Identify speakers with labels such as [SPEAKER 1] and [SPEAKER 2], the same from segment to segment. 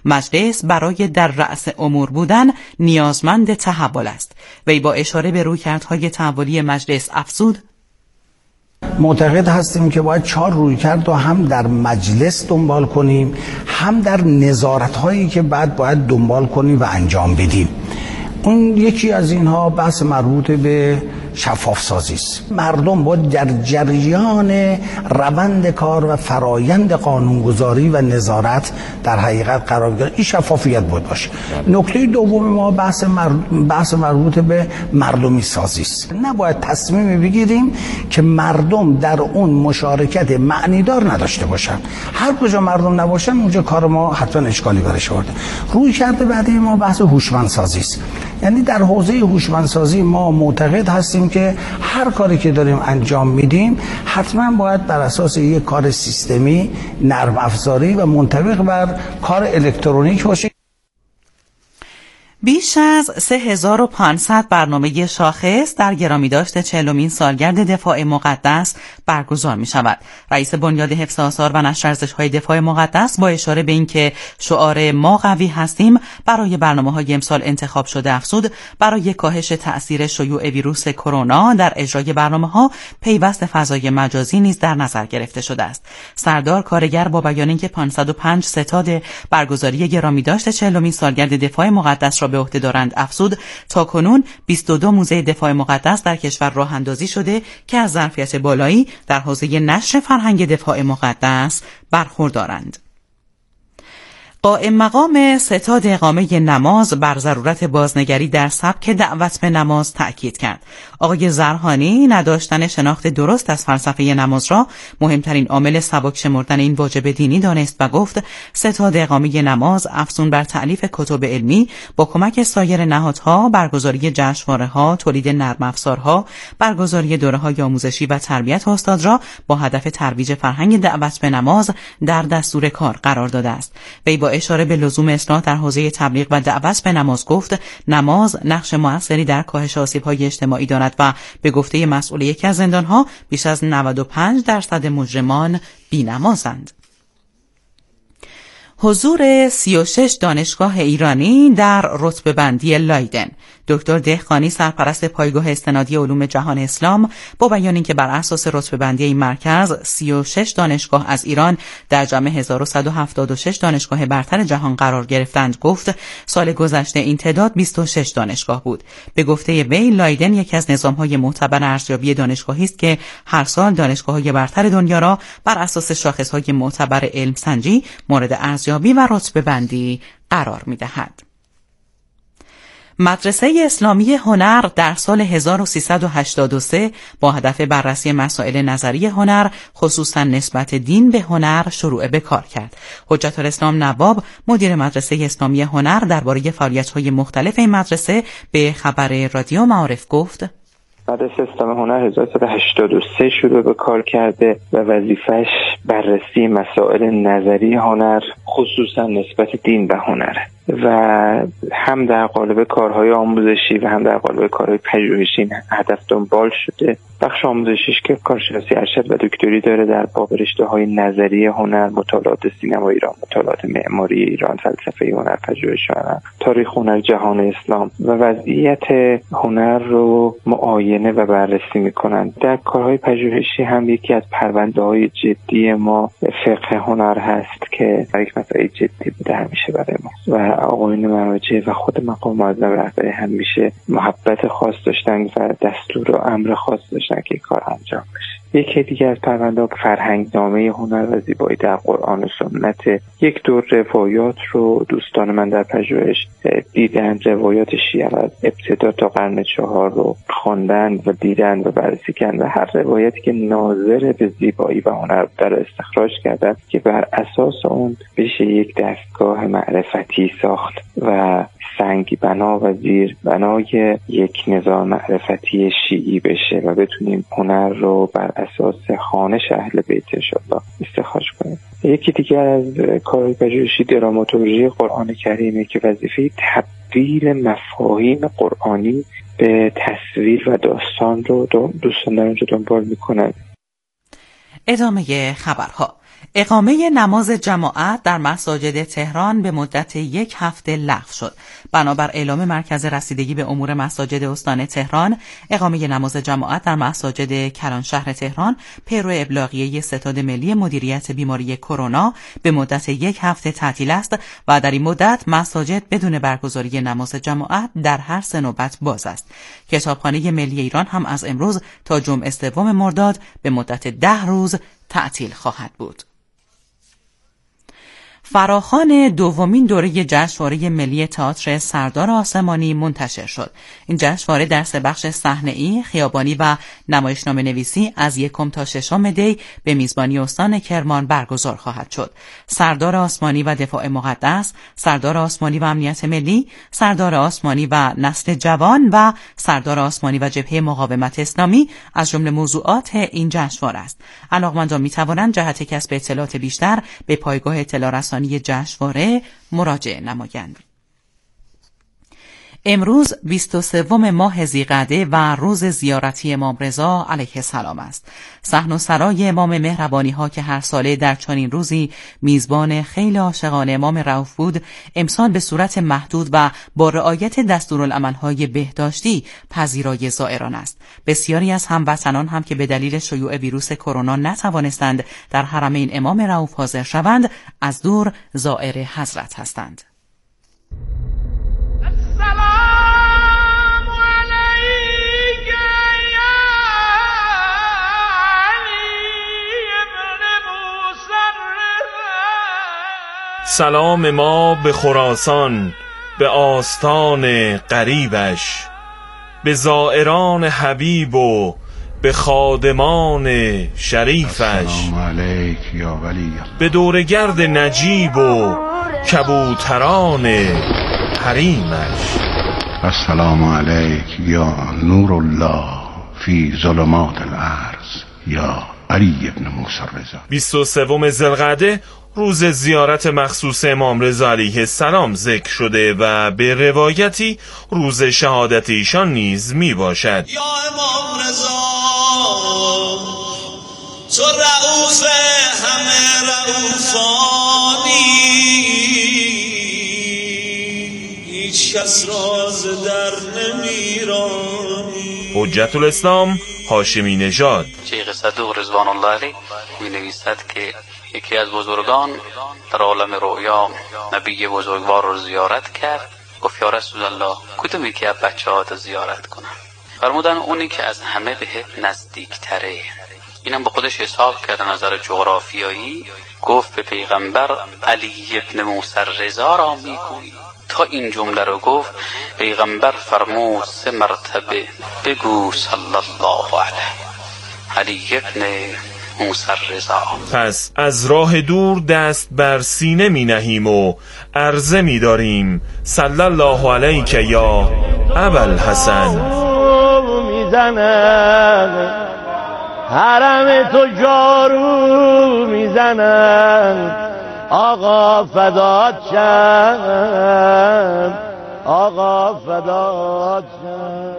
[SPEAKER 1] مجلس برای در رأس امور بودن نیازمند تحول است. وی با اشاره به رویکردهای تحولی مجلس افزود:
[SPEAKER 2] معتقد هستیم که باید 4 رویکرد رو هم در مجلس دنبال کنیم، هم در نظارت‌هایی که بعد باید دنبال کنیم و انجام بدیم. اون یکی از اینها بحث مربوط به شفاف سازی است. مردم باید در جریان روند کار و فرایند قانونگذاری و نظارت در حقیقت قرار بگیرن. این شفافیت باید باشه. نکته دوم ما بحث مربوط به مردمی سازی است. نباید تصمیم بگیریم که مردم در اون مشارکت معنیدار نداشته باشن. هر کجا مردم نباشن اونجا کار ما حتما اشکالی برش آورده. روی کرده بعدی ما بحث هوشمندسازی است. یعنی در حوزه هوشمندسازی ما معتقد هستیم که هر کاری که داریم انجام میدیم حتما باید بر اساس یک کار سیستمی، نرم افزاری و منطبق بر کار الکترونیک باشه.
[SPEAKER 1] بیش از 3500 برنامه شاخص در گرامیداشت 40مین سالگرد دفاع مقدس برگزار می شود. رئیس بنیاد حفظ آثار و نشر ارزش‌های دفاع مقدس با اشاره به اینکه شعار ما قوی هستیم برای برنامه‌های امسال انتخاب شده افزود برای کاهش تأثیر شیوع ویروس کرونا در اجرای برنامه‌ها پیوست فضای مجازی نیز در نظر گرفته شده است. سردار کارگر با بیان اینکه 505 ستاد برگزاری گرامیداشت 40مین سالگرد دفاع مقدس را به عهده دارند افزود تاکنون 22 موزه دفاع مقدس در کشور راه اندازی شده که از ظرفیت بالایی در حوزه نشر فرهنگ دفاع مقدس برخوردارند. قائم مقام ستاد اقامه نماز بر ضرورت بازنگری در سبک دعوت به نماز تأکید کرد. آقای زرهانی نداشتن شناخت درست از فلسفه نماز را مهمترین عامل سبک شمردن این واجب دینی دانست و گفت ستاد اقامه نماز افزون بر تألیف کتب علمی با کمک سایر نهادها، برگزاری جشنواره‌ها، تولید نرم افزارها، برگزاری دوره‌های آموزشی و تربیت استاد را با هدف ترویج فرهنگ دعوت به نماز در دستور کار قرار داده است. وی با اشاره به لزوم اصلاح در حوزه تبلیغ و دعوت به نماز گفت نماز نقش موثری در کاهش آسیب‌های اجتماعی دارد و به گفته مسئول یکی از زندان‌ها بیش از 95% مجرمان بی‌نمازند. حضور 36 دانشگاه ایرانی در رتبه بندی لایدن. دکتر دهقانی سرپرست پایگاه استنادی علوم جهان اسلام با بیان اینکه بر اساس رتبه بندی این مرکز 36 دانشگاه از ایران در جمع 1176 دانشگاه برتر جهان قرار گرفتند گفت سال گذشته این تعداد 26 دانشگاه بود. به گفته وی لایدن یکی از نظام‌های معتبر ارزیابی دانشگاهی است که هر سال دانشگاه‌های برتر دنیا را بر اساس شاخص‌های معتبر علم سنجی مورد ارزیابی و رتبه بندی قرار می‌دهد. مدرسه اسلامی هنر در سال 1383 با هدف بررسی مسائل نظری هنر خصوصا نسبت دین به هنر شروع به کار کرد. حجت الاسلام نواب مدیر مدرسه اسلامی هنر درباره فعالیت‌های مختلف این مدرسه به خبر رادیو معارف گفت
[SPEAKER 3] مدرسه اسلامی هنر 1383 شروع به کار کرده و وظیفش بررسی مسائل نظری هنر خصوصا نسبت دین به هنر و هم در قالب کارهای آموزشی و هم در قالب کارهای پژوهشی هدف دنبال شده. بخش آموزشیش که کارشناسی ارشد و دکتری داره در باب رشته‌های نظری هنر، مطالعات سینما ایران، مطالعات معماری ایران، فلسفه هنر، پژوهش هنر، تاریخ هنر جهان اسلام و وضعیت هنر رو معاینه و بررسی می‌کنند. در کارهای پژوهشی هم یکی از پرونده‌های جدی ما فقه هنر هست که یک مسئله جدی بوده همیشه برای ما و آقایون مراجع و خود مقام معظم رهبری همیشه محبت خاص داشتن و دستور و امر خاص داشتن که کار انجام بشه. یکی دیگه از پرونده فرهنگنامه هنر و زیبایی در قرآن و سنت. یک دور روایات رو دوستان من در پژوهش دیدن، روایات شیعه از ابتدا تا قرن 4 رو خواندن و دیدن و بررسی کردن و هر روایتی که ناظر به زیبایی و هنر در استخراج کردن که بر اساس اون بشه یک دستگاه معرفتی ساخت و سنگی بنا و زیر بنای یک نظام معرفتی شیعی بشه و بتونیم هنر رو بر اساس خوانش اهل بیت انشاءالله استخراج کنیم. یکی دیگر از کارهای پژوهشی دراماتورژی قرآن کریمه که وظیفه تبدیل مفاهیم قرآنی به تصویر و داستان رو دوستان در اونجا دنبال میکنن.
[SPEAKER 1] ادامه خبرها. اقامه نماز جماعت در مساجد تهران به مدت 1 هفته لغو شد. بنابر اعلام مرکز رسیدگی به امور مساجد استان تهران، اقامه نماز جماعت در مساجد کلان شهر تهران پیرو ابلاغیه ستاد ملی مدیریت بیماری کرونا به مدت 1 هفته تعطیل است و در این مدت مساجد بدون برگزاری نماز جماعت در هر 3 نوبت باز است. کتابخانه ملی ایران هم از امروز تا جمعه 3 مرداد به مدت 10 روز تعطیل خواهد بود. فراخوان دومین دوره جشنواره ملی تئاتر سردار آسمانی منتشر شد. این جشنواره در 3 بخش صحنه‌ای، خیابانی و نمایشنامه نویسی از 1 تا 6 دی به میزبانی استان کرمان برگزار خواهد شد. سردار آسمانی و دفاع مقدس، سردار آسمانی و امنیت ملی، سردار آسمانی و نسل جوان و سردار آسمانی و جبهه مقاومت اسلامی از جمله موضوعات این جشنواره است. علاقمندان می‌توانند جهت کسب اطلاعات بیشتر به پایگاه اطلاع رسانی جشنواره مراجعه نمایند. امروز 23 ماه ذی‌قعده و روز زیارتی امام رضا علیه السلام است. صحن و سرای امام مهربانی ها که هر ساله در چنین روزی میزبان خیلی عاشقان امام رئوف بود، امسال به صورت محدود و با رعایت دستورالعمل‌های بهداشتی پذیرای زائران است. بسیاری از هموطنان هم که به دلیل شیوع ویروس کرونا نتوانستند در حرمین امام رئوف حاضر شوند، از دور زائر حضرت هستند.
[SPEAKER 4] سلام ما به خراسان، به آستان غریبش، به زائران حبیب و به خادمان شریفش.
[SPEAKER 5] السلام علیک یا ولی،
[SPEAKER 4] به دورگرد نجیب و کبوتران حریمش.
[SPEAKER 5] السلام علیک یا نور الله فی ظلمات الارض یا علی ابن موسی الرضا.
[SPEAKER 4] 23 ذوالقعده روز زیارت مخصوص امام رضا علیه السلام ذکر شده و به روایتی روز شهادت ایشان نیز می باشد.
[SPEAKER 6] یا امام رضا، تو رئوف همه رئوفانی، هیچ کس راز در نمیرانی.
[SPEAKER 4] حجت الاسلام هاشمی نژاد.
[SPEAKER 7] شیخ صدوق رضوان الله علیه می نویسد که یکی از بزرگان در عالم رؤیا نبی بزرگوار رو زیارت کرد. گفت یا رسول الله، کدومی که بچه ها رو زیارت کنم؟ فرمودن اونی که از همه بهت نزدیک تره. اینم به خودش حساب کرد نظر جغرافیایی. گفت به پیغمبر علی ابن موسی الرضا را میگویی. تا این جمله رو گفت پیغمبر فرمود 3 مرتبه بگو صلی الله علیه علی ابن موسی الرضا.
[SPEAKER 4] پس از راه دور دست بر سینه می نهیم و عرضه می داریم صلی الله علیک یا ابوالحسن.
[SPEAKER 8] میزنن حرم تو جارو میزنن، آقا فدات شم، آقا فدات شم.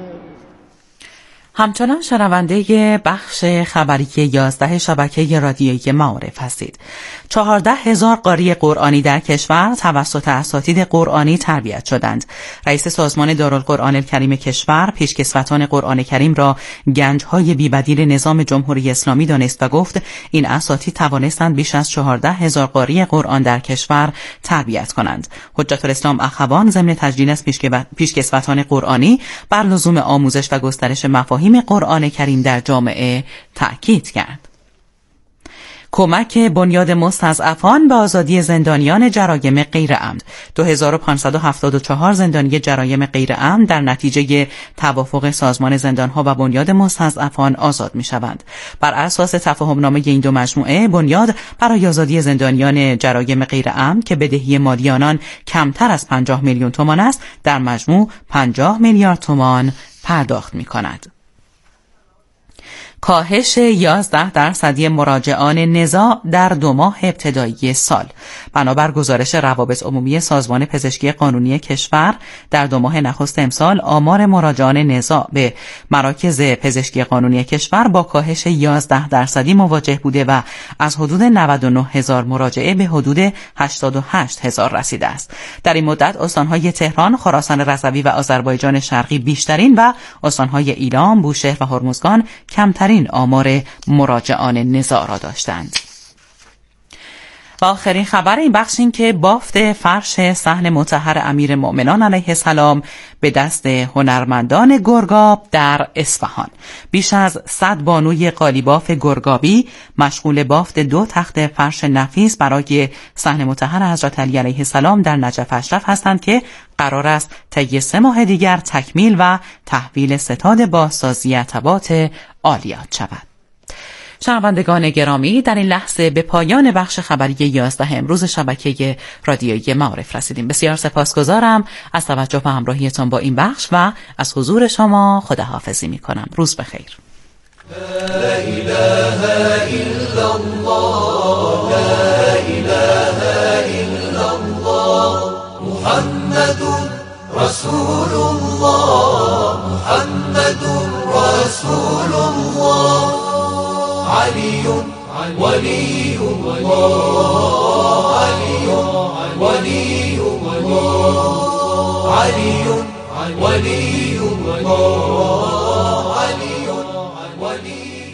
[SPEAKER 1] همچنان شنونده بخش خبری 11 شبکه رادیویی معارف هستید. 14,000 قاری قرآنی در کشور توسط اساتید قرآنی تربیت شدند. رئیس سازمان دارالقرآن الکریم کشور پیشکسوتان قرآن کریم را گنج‌های بی‌بدیل نظام جمهوری اسلامی دانست و گفت این اساتید توانستند بیش از 14,000 قاری قرآن در کشور تربیت کنند. حجت الاسلام اخوان ضمن تجلیل از پیشکسوتان قرآنی بر لزوم آموزش و گسترش مفاهیم قرآن کریم در جامعه تأکید کرد. کمک بنیاد مستضعفان به آزادی زندانیان جرایم غیر عمد. 2574 زندانی جرایم غیر عمد در نتیجه توافق سازمان زندانها و بنیاد مستضعفان آزاد می شوند. بر اساس تفاهمنامه این دو مجموعه، بنیاد برای آزادی زندانیان جرایم غیر عمد که بدهی مالی آنان کمتر از 50 میلیون تومان است، در مجموع 50 میلیارد تومان پرداخت می کند. کاهش 11% مراجعان نزاع در 2 ماه ابتدایی سال. بنابر گزارش روابط عمومی سازمان پزشکی قانونی کشور، در 2 ماه نخست امسال آمار مراجعان نزاع به مراکز پزشکی قانونی کشور با کاهش 11% مواجه بوده و از حدود 99,000 مراجعه به حدود 88,000 رسیده است. در این مدت استانهای تهران، خراسان رضوی و آذربایجان شرقی بیشترین و استانهای ایلام، بوشهر و هرمزگان کمترین آمار مراجعان نزاع را داشتند. و آخرین خبر این بخش این که بافت فرش صحن مطهر امیرالمؤمنان علیه السلام به دست هنرمندان گرگاب در اصفهان. بیش از 100 بانوی قالیباف گرگابی مشغول بافت 2 تخت فرش نفیس برای صحن مطهر حضرت علی علیه السلام در نجف اشرف هستند که قرار است طی 3 ماه دیگر تکمیل و تحویل ستاد بازسازی عتبات عالیات شود. شنوندگان گرامی، در این لحظه به پایان بخش خبری 11 امروز شبکه رادیویی معارف رسیدیم. بسیار سپاسگزارم از توجه و همراهیتان با این بخش و از حضور شما خداحافظی می‌کنم. روز بخیر.
[SPEAKER 6] لا اله الا الله، لا اله الا الله، محمد رسول الله، محمد رسول الله، علي ولي الله، علي ولي الله، علي ولي الله، علي ولي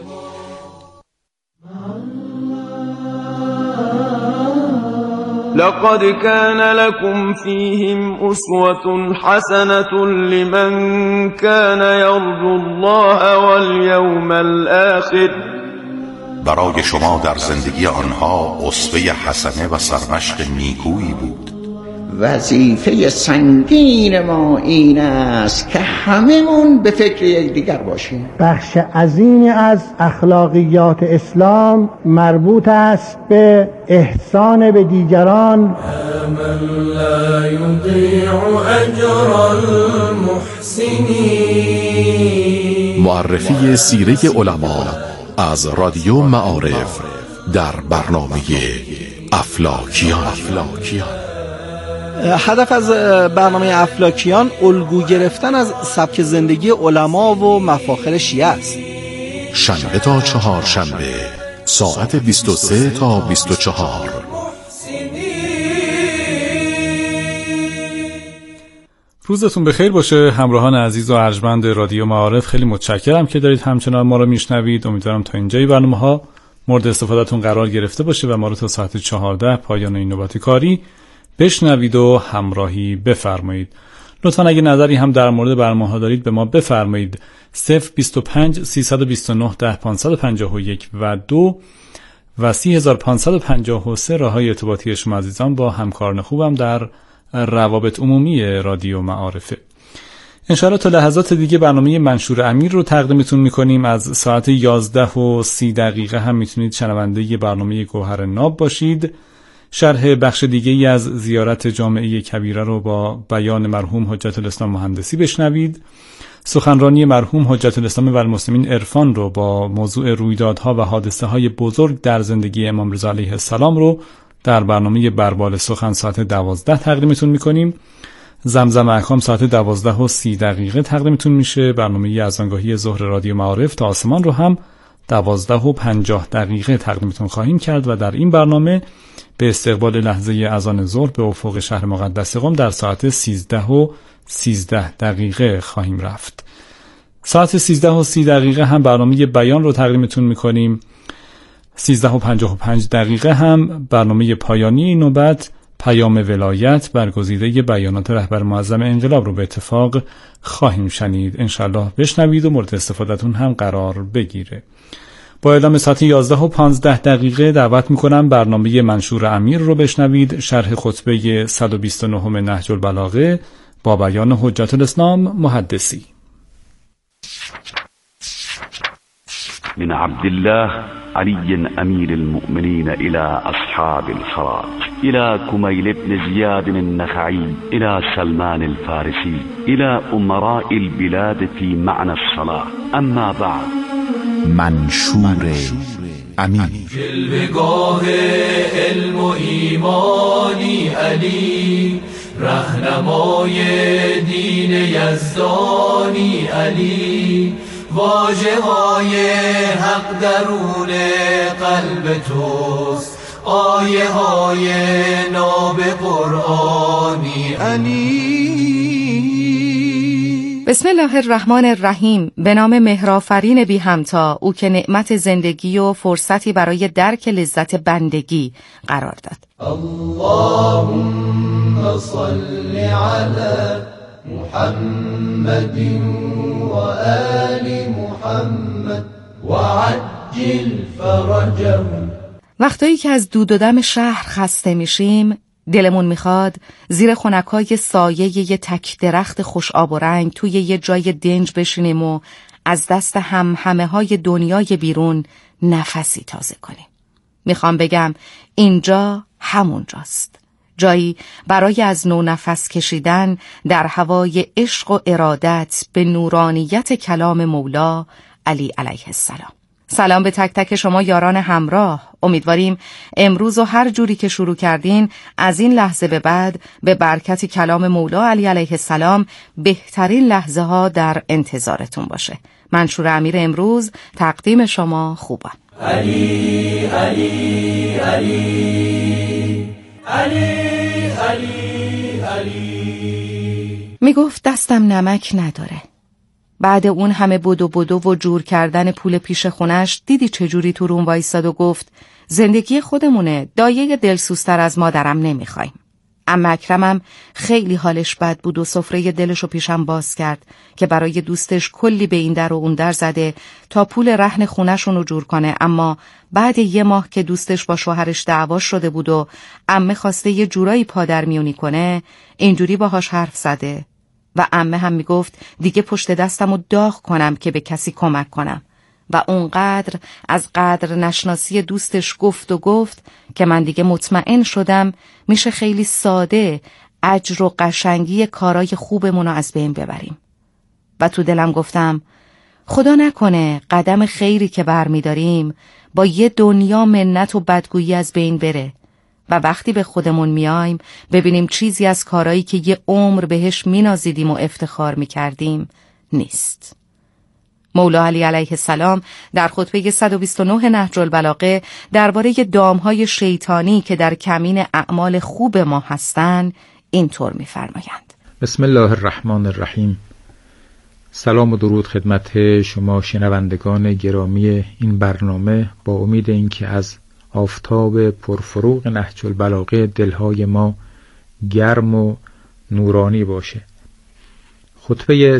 [SPEAKER 6] الله.
[SPEAKER 9] لقد كان لكم فيهم أسوة حسنة لمن كان يرجو الله واليوم الآخر.
[SPEAKER 5] برای شما در زندگی آنها اسوه حسنه و سرمشق نیکویی بود.
[SPEAKER 10] وظیفه سنگین ما این است که هممون به فکر یکدیگر باشیم.
[SPEAKER 11] بخش عظیمی از اخلاقیات اسلام مربوط است به احسان به دیگران.
[SPEAKER 6] من لا یضیع اجر المحسنین.
[SPEAKER 12] معرفی سیره علما از رادیو معارف در برنامه افلاکیان.
[SPEAKER 13] هدف از برنامه افلاکیان الگو گرفتن از سبک زندگی علما و مفاخر شیعه است.
[SPEAKER 12] شنبه تا چهارشنبه ساعت 23 تا 24.
[SPEAKER 14] روزتون بخیر باشه همراهان عزیز و ارجمند رادیو معارف. خیلی متشکرم که دارید همچنان ما رو میشنوید. امیدوارم تا اینجای برنامه‌ها مورد استفادهتون قرار گرفته باشه و ما رو تا ساعت 14 پایان این نوبت کاری بشنوید و همراهی بفرمایید. لطفاً اگه نظری هم در مورد برنامه‌ها دارید به ما بفرمایید. 025 329 10551 و 2 و 3553 راههای ارتباطی شما عزیزان با همکاران خوبم در روابط عمومی رادیو معارفه. انشاءالله تا لحظات دیگه برنامه منشور امیر رو تقدیمتون میکنیم. از ساعت 11:30 هم میتونید شنونده برنامه گوهر ناب باشید. شرح بخش دیگه ای از زیارت جامعه کبیره رو با بیان مرحوم حجت الاسلام مهندسی بشنوید. سخنرانی مرحوم حجت الاسلام و المسلمین عرفان رو با موضوع رویدادها و حادثه های بزرگ در زندگی امام رضا علیه السلام رو در برنامه بربال سخن ساعت 12 تقدیمتون میکنیم. زمزم احکام ساعت 12:30 تقدیمتون میشه. برنامه اذانگاهی ظهر رادیو معارف تا آسمان رو هم 12:50 تقدیمتون خواهیم کرد و در این برنامه به استقبال لحظه اذان ظهر به افق شهر مقدس قم در ساعت 13:13 خواهیم رفت. ساعت 13:30 هم برنامه بیان رو تقدیمتون میکنیم. 13:55 هم برنامه پایانی نوبت پیام ولایت برگزیده بیانات رهبر معظم انقلاب رو به اتفاق خواهیم شنید. انشالله بشنوید و مورد استفادهتون هم قرار بگیره. با اعلام ساعت 11:15 دعوت میکنم برنامه منشور امیر رو بشنوید. شرح خطبه 129 نهج البلاغه با بیان حجت الاسلام محدثی.
[SPEAKER 15] من عبد الله علي أمير المؤمنين إلى أصحاب الخراج، إلى كميل بن زياد النخعي، إلى سلمان الفارسي، إلى أمراء البلاد في معنى الصلاة. أما بعد،
[SPEAKER 12] منشور امین.
[SPEAKER 6] جلوه‌گاه علم و ایمانی علی، رهنمای دین یزدانی علی، واژه‌های حق درون قلب توست، آیه های ناب قرآنی علی.
[SPEAKER 16] بسم الله الرحمن الرحیم. به نام مهرآفرین بی همتا، او که نعمت زندگی و فرصتی برای درک لذت بندگی قرار داد.
[SPEAKER 6] اللهم صل علی محمد و آل محمد و عجل فرجهم.
[SPEAKER 16] وقتایی که از دود و دم شهر خسته میشیم، دلمون میخواد زیر خنکای سایه یه تک درخت خوش آب و رنگ توی یه جای دنج بشینیم و از دست همه های دنیای بیرون نفسی تازه کنیم. میخوام بگم اینجا همون جاست، جایی برای از نو نفس کشیدن در هوای عشق و ارادت به نورانیت کلام مولا علی علیه السلام. سلام به تک تک شما یاران همراه. امیدواریم امروز و هر جوری که شروع کردین از این لحظه به بعد به برکت کلام مولا علی علیه السلام بهترین لحظه ها در انتظارتون باشه. منشور امیر امروز تقدیم شما خوبان.
[SPEAKER 6] علی علی علی علی علی علی.
[SPEAKER 16] میگفت دستم نمک نداره. بعد اون همه بدو و جور کردن پول پیش خونش دیدی چجوری تو روم وایستاد و گفت زندگی خودمونه، دایه دلسوزتر از مادرم نمیخوایم. اما اکرمم خیلی حالش بد بود و سفره دلشو پیشم باز کرد که برای دوستش کلی به این در و اون در زده تا پول رهن خونشون رو جور کنه، اما بعد یه ماه که دوستش با شوهرش دعواش شده بود و عمه خواسته یه جورایی پادرمیونی کنه، اینجوری باهاش حرف زده و عمه هم میگفت دیگه پشت دستمو داغ کنم که به کسی کمک کنم و اونقدر از قدر نشناسی دوستش گفت که من دیگه مطمئن شدم میشه خیلی ساده اجر و قشنگی کارای خوبمونو از بین ببریم. و تو دلم گفتم خدا نکنه قدم خیری که برمیداریم با یه دنیا منت و بدگویی از بین بره و وقتی به خودمون میایم ببینیم چیزی از کارهایی که یه عمر بهش مینازیدیم و افتخار میکردیم نیست. مولا علی علیه السلام در خطبه 129 نهج البلاغه درباره دامهای شیطانی که در کمین اعمال خوب ما هستند اینطور میفرمایند:
[SPEAKER 17] بسم الله الرحمن الرحیم. سلام و درود خدمت شما شنوندگان گرامی این برنامه، با امید اینکه از آفتاب پرفروغ نهج البلاغه دلهای ما گرم و نورانی باشه. خطبه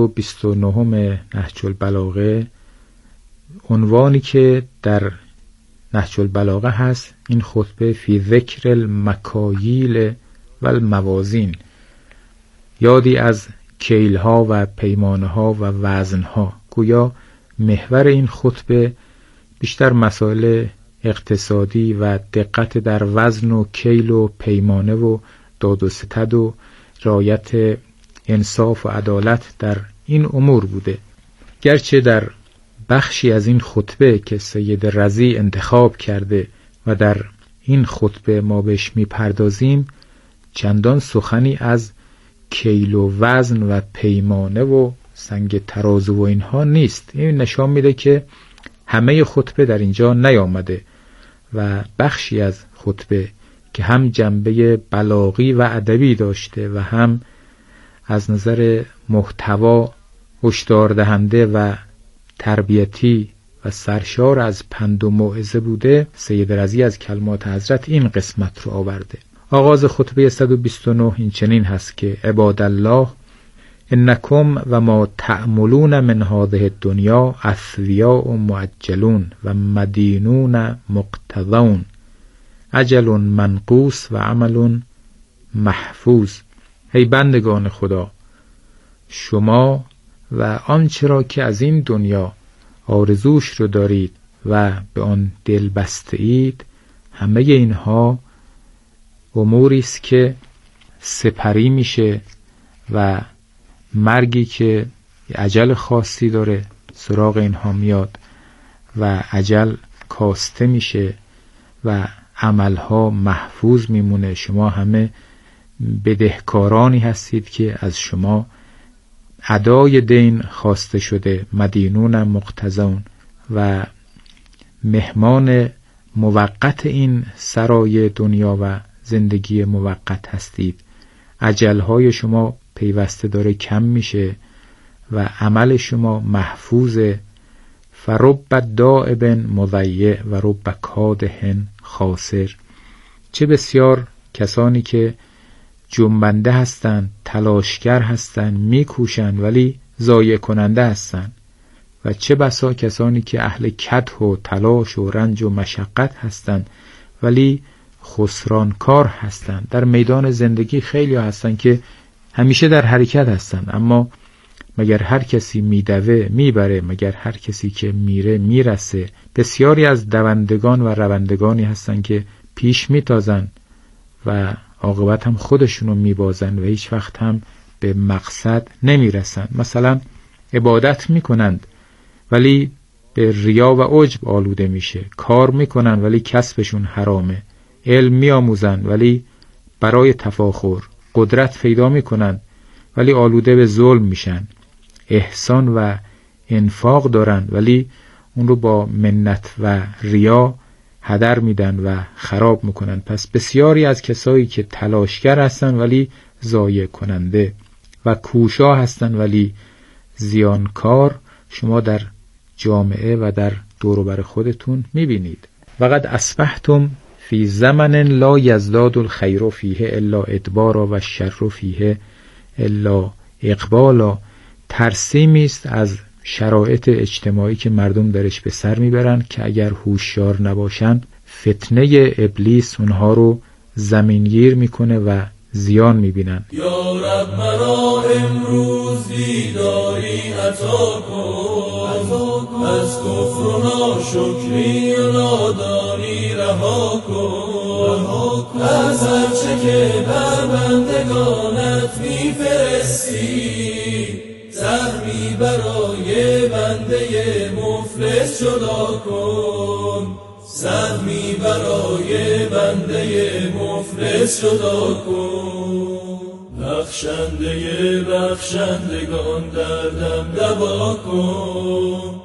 [SPEAKER 17] 129 نهج البلاغه، عنوانی که در نهج البلاغه هست این خطبه فی ذکر المکاییل و الموازین، یادی از کیلها و پیمانها و وزنها. گویا محور این خطبه بیشتر مسائل اقتصادی و دقت در وزن و کیل و پیمانه و داد و ستد و رعایت انصاف و عدالت در این امور بوده. گرچه در بخشی از این خطبه که سید رضی انتخاب کرده و در این خطبه ما بهش میپردازیم چندان سخنی از کیل و وزن و پیمانه و سنگ ترازو و اینها نیست. این نشان میده که همه خطبه در اینجا نیامده و بخشی از خطبه که هم جنبه بلاغی و ادبی داشته و هم از نظر محتوا هشدار دهنده و تربیتی و سرشار از پند و موعظه بوده، سید رضی از کلمات حضرت این قسمت رو آورده. آغاز خطبه 129 این چنین هست که عبادالله انکم و ما تعملون من هذه الدنیا اثویاء معجلون و مدینون مقتضون، اجل منقوص و عمل محفوظ. ای بندگان خدا، شما و آنچه را که از این دنیا آرزوش رو دارید و به آن دل بسته اید، همه اینها اموری است که سپری میشه و مرگی که اجل خاصی داره سراغ اینها میاد و اجل کاسته میشه و عملها محفوظ میمونه. شما همه بدهکارانی هستید که از شما ادای دین خواسته شده، مدینون مقتضون و مهمان موقت این سرای دنیا و زندگی موقت هستید. اجلهای شما پیوسته داره کم میشه و عمل شما محفوظه. فرب دائب مضیع و رب کادح خاسر. چه بسیار کسانی که جنبنده هستند، تلاشگر هستند، میکوشند ولی ضایع کننده هستند، و چه بسا کسانی که اهل کدح و تلاش و رنج و مشقت هستند ولی خسرانکار هستند. در میدان زندگی خیلی هستند که همیشه در حرکت هستند، اما مگر هر کسی میدوه میبره؟ مگر هر کسی که میره میرسه؟ بسیاری از دوندگان و روندگانی هستند که پیش میتازن و عاقبت هم خودشونو میبازن و هیچ وقت هم به مقصد نمیرسن. مثلا عبادت میکنند ولی به ریا و عجب آلوده میشه، کار میکنن ولی کسبشون حرامه، علم میآموزن ولی برای تفاخر، قدرت پیدا میکنن ولی آلوده به ظلم میشن، احسان و انفاق دارن ولی اون رو با منت و ریا هدر میدن و خراب میکنن. پس بسیاری از کسایی که تلاشگر هستن ولی ضایع کننده و کوشا هستن ولی زیانکار شما در جامعه و در دور و بر خودتون میبینید. وقد اصبحتم فی زمن لا یزداد الخیر فیه الا ادبارا و الشر فیه الا اقبالا. ترسیمی است از شرایط اجتماعی که مردم درش به سر میبرن که اگر هوشیار نباشن فتنه ابلیس اونها رو زمینگیر میکنه و زیان میبینن.
[SPEAKER 6] یا رب مرا امروز بیداری عطا کن، از کفر و ناشکری و نادانی رها کن، از هرچه که بر بندگانت میفرستی سهمی برای بنده مفلس جدا کن، سهمی برای بنده مفلس جدا کن. بخشنده بخشندگان دردم دوا کن،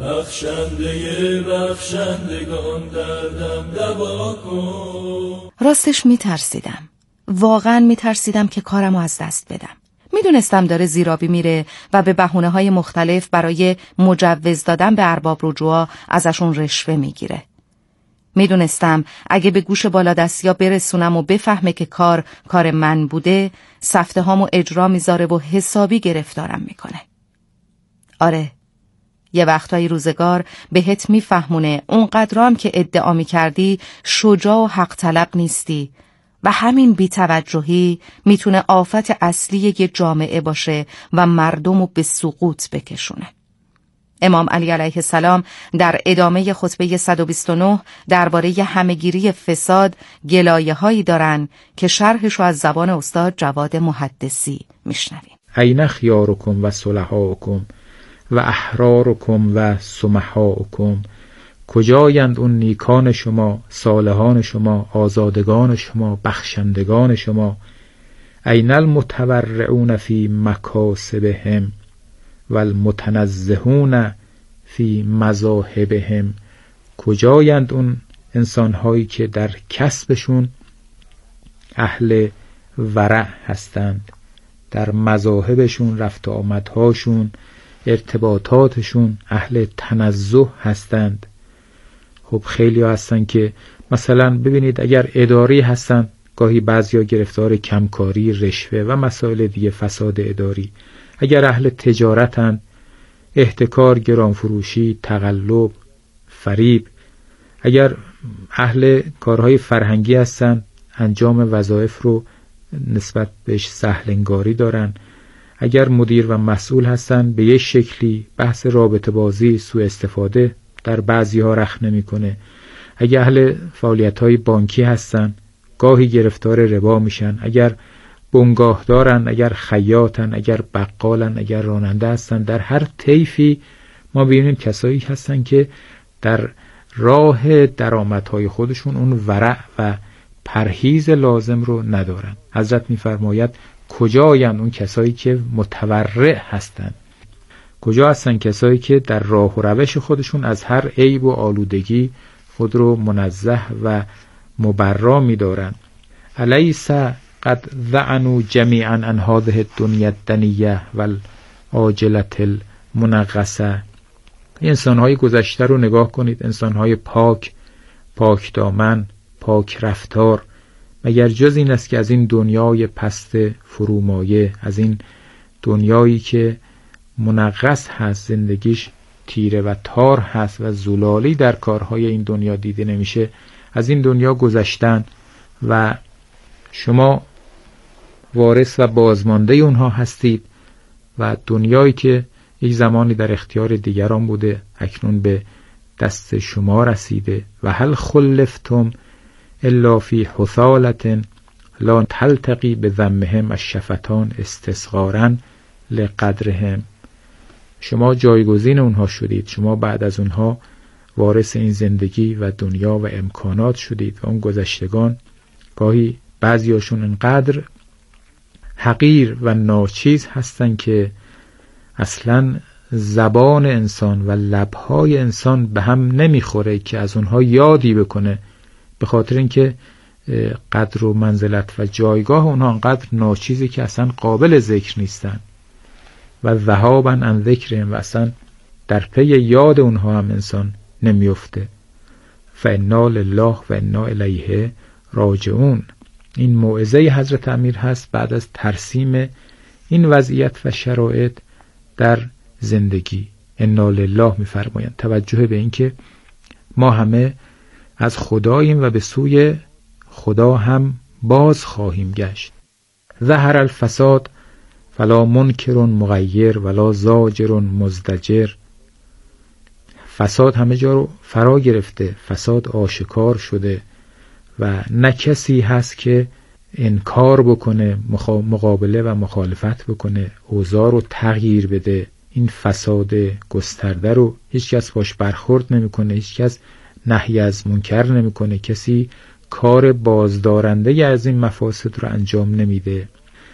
[SPEAKER 6] بخشنده بخشندگان دردم دوا کن.
[SPEAKER 16] راستش میترسیدم، واقعا میترسیدم که کارمو از دست بدم. میدونستم داره زیرابی میره و به بهونه‌های مختلف برای مجوز دادن به ارباب رجوع ازشون رشوه میگیره. میدونستم اگه به گوش بالادستیا برسونم و بفهمه که کار من بوده، سفته هامو اجرا میذاره و حسابی گرفتارم میکنه. آره، یه وقتایی روزگار بهت میفهمونه اونقدرام که ادعا میکردی شجاع و حق طلب نیستی و همین بی‌توجهی میتونه آفت اصلی یک جامعه باشه و مردمو به سقوط بکشونه. امام علی علیه السلام در ادامه خطبه 129 درباره همه‌گیری فساد گلایه‌هایی دارن که شرحشو از زبان استاد جواد محدثی میشنویم.
[SPEAKER 17] این خیارکم و صلحاکم و احرارکم و سمحاکم. کجایند اون نیکان شما، صالحان شما، آزادگان شما، بخشندگان شما؟ این المتورعون فی مکاسبهم و المتنزهون فی مذاهبهم. کجایند اون انسانهایی که در کسبشون اهل ورع هستند، در مذاهبشون، رفت آمدهاشون، ارتباطاتشون اهل تنزه هستند؟ خب خیلی هستن که مثلا ببینید اگر اداری هستن، گاهی بعضیا گرفتار کمکاری، رشوه و مسائل دیگه، فساد اداری. اگر اهل تجارتن، احتکار، گرانفروشی، تقلب، فریب. اگر اهل کارهای فرهنگی هستن، انجام وظایف رو نسبت بهش سهلنگاری دارن. اگر مدیر و مسئول هستن، به یک شکلی بحث رابطه بازی، سوء استفاده در بعضی ها رخ نمیکنه. اگر اهل فعالیت‌های بانکی هستن، گاهی گرفتار ربا میشن. اگر بنگاه دارن، اگر خیاطن، اگر بقالن، اگر راننده هستن، در هر طیفی ما ببینیم کسایی هستن که در راه درآمدهای خودشون اون ورع و پرهیز لازم رو ندارن. حضرت می‌فرماید کجایند اون کسایی که متورع هستند؟ کجا هستن کسایی که در راه و روش خودشون از هر عیب و آلودگی خود رو منزه و مبرا می‌دارن؟ الیس قد ذعنوا جمیعا عن هذه الدنیا الدنیه والعاجله المنغصه. انسان‌های گذشته رو نگاه کنید، انسان‌های پاک دامن، پاک رفتار، مگر جز این است که از این دنیای پست فرومایه، از این دنیایی که منغص هست، زندگیش تیره و تار هست و زلالی در کارهای این دنیا دیده نمیشه، از این دنیا گذشتن و شما وارث و بازمانده اونها هستید و دنیایی که یک زمانی در اختیار دیگران بوده اکنون به دست شما رسیده. و هل خلفتم الا فی حثالة لا تلتقی به ذمهم الشفتان استصغارا لقدرهم. شما جایگزین اونها شدید، شما بعد از اونها وارث این زندگی و دنیا و امکانات شدید و اون گذشتگان گاهی بعضیاشون انقدر حقیر و ناچیز هستن که اصلا زبان انسان و لبهای انسان به هم نمیخوره که از اونها یادی بکنه، به خاطر اینکه قدر و منزلت و جایگاه اونها انقدر ناچیزی که اصلا قابل ذکر نیستن و ذهابا عن ذکرهم و اصلا در پی یاد اونها هم انسان نمیفته. فانا لله و انا الیه راجعون. این موعظه حضرت امیر هست بعد از ترسیم این وضعیت و شرایط در زندگی. انا لله میفرمایند، توجه به این که ما همه از خداییم و به سوی خدا هم باز خواهیم گشت. ظهر الفساد فلا منکر مغیر ولا زاجر مزدجر. فساد همه جا رو فرا گرفته، فساد آشکار شده و نه کسی هست که انکار بکنه، مقابله و مخالفت بکنه، اوضاع رو تغییر بده. این فساد گسترده رو هیچ کس باش برخورد نمیکنه، هیچ کس نهی از منکر نمیکنه، کسی کار بازدارنده از این مفاسد رو انجام نمیده.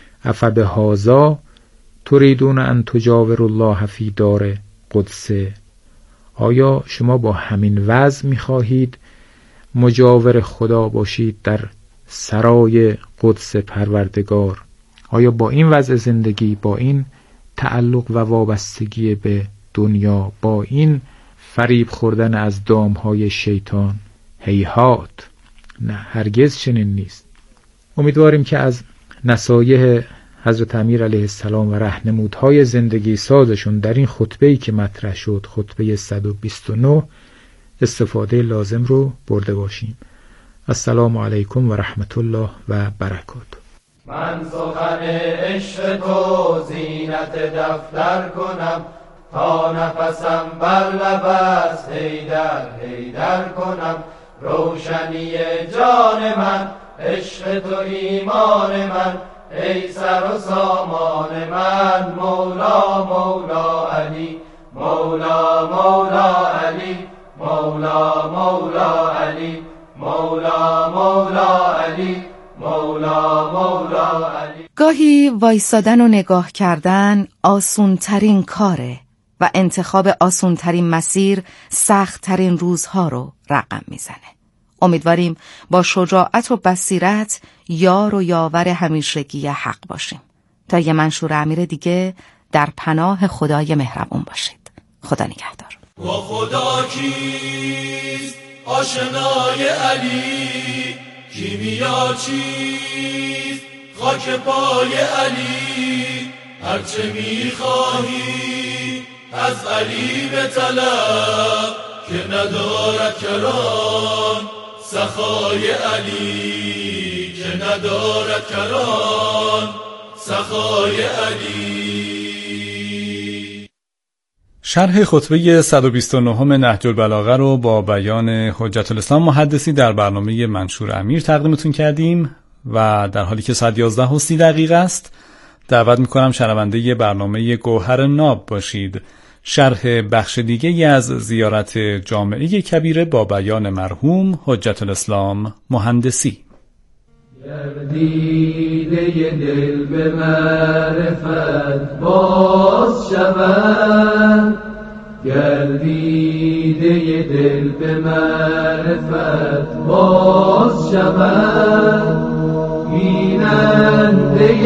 [SPEAKER 17] افبهذا تریدون ان تجاوروا الله فی دار قدس. آیا شما با همین وضع میخواهید مجاور خدا باشید در سرای قدس پروردگار؟ آیا با این وضع زندگی، با این تعلق و وابستگی به دنیا، با این فریب خوردن از دامهای شیطان؟ هیهات، نه، هرگز چنین نیست. امیدواریم که از نصایح حضرت امیر علیه السلام و راهنمودهای زندگی سازشون در این خطبه‌ای که مطرح شد، خطبه 129، استفاده لازم رو برده باشیم. السلام علیکم و رحمت الله و برکاته.
[SPEAKER 6] من سخن عشق تو زینت دفتر کنم، تا نفسم بر لب است حیدر کنم. روشنی جان من عشق تو ایمان من، ای سر و سامان من. مولا مولا علی، مولا مولا علی، مولا مولا علی، مولا مولا علی، مولا مولا علی.
[SPEAKER 16] گاهی وایسادن و نگاه کردن آسون ترین کاره و انتخاب آسون ترین مسیر سخت ترین روزها رو رقم میزنه. امیدواریم با شجاعت و بصیرت یار و یاور همیشگی حق باشیم. تا یه منشور امیر دیگه در پناه خدای مهربون باشید. خدا نگهدار.
[SPEAKER 6] و خدا کیست آشنای علی، کیمیا چیست خاک پای علی. هرچه میخواهی از علی به طلب، که ندارد کران سخای علی، که ندارد کران سخای علی.
[SPEAKER 14] شرح خطبه 129 نهج البلاغه رو با بیان حجت الاسلام محدثی در برنامه منشور امیر تقدیمتون کردیم و در حالی که ساعت 11:30 است دعوت میکنم شنونده برنامه گوهر ناب باشید. شرح بخش دیگه از زیارت جامعه کبیره با بیان مرحوم حجت الاسلام مهندسی.
[SPEAKER 6] گردیده دل به معرفت باز شود، گردیده دل به معرفت باز شود، بیننده